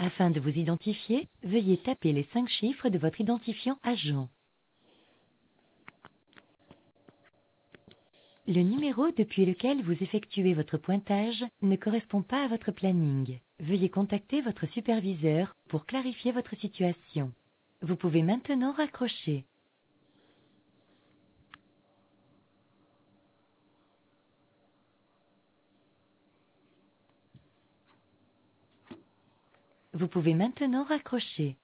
Afin de vous identifier, veuillez taper les 5 chiffres de votre identifiant agent. Le numéro depuis lequel vous effectuez votre pointage ne correspond pas à votre planning. Veuillez contacter votre superviseur pour clarifier votre situation. Vous pouvez maintenant raccrocher. Vous pouvez maintenant raccrocher.